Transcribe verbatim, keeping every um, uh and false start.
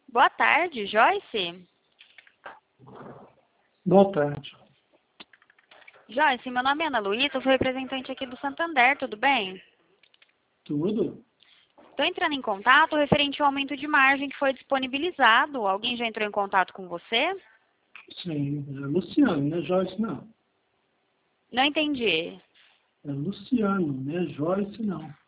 Boa tarde, Joyce. Boa tarde. Joyce, meu nome é Ana Luísa, eu sou representante aqui do Santander, tudo bem? Tudo? Estou entrando em contato referente ao aumento de margem que foi disponibilizado. Alguém já entrou em contato com você? Sim, é Luciano, não é Joyce não. Não entendi. É Luciano, não é Joyce não.